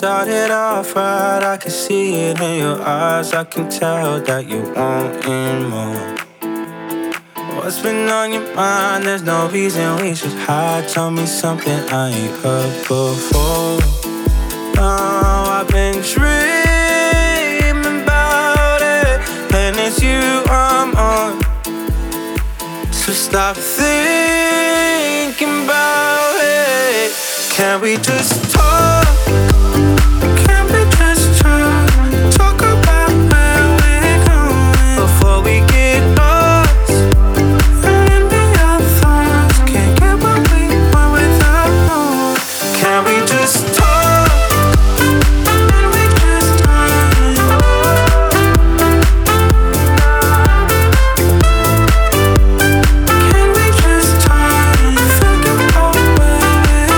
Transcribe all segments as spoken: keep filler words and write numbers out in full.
started off right, I can see it in your eyes. I can tell that you wanting more. What's been on your mind? There's no reason we should hide. Tell me something I ain't heard before. Oh, I've been dreaming about it, and it's you I'm on. So stop thinking about it. Can we just talk? Can we just talk? Talk about where we're going before we get lost in the other thoughts. Can't get what we want without more. Can we just talk? Can we just talk? Can we just talk? Think about where we're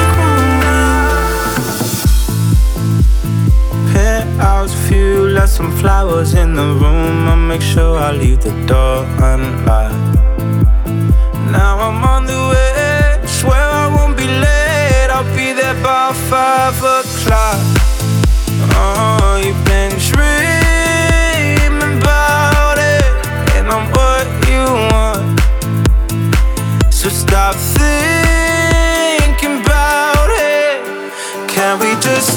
going. Penthouse view, left some flowers in the room. I'll make sure I leave the door unlocked. Now I'm on the way, swear I won't be late. I'll be there by five o'clock. Oh, you've been dreaming about it, and I'm what you want. So stop thinking about it. Can we just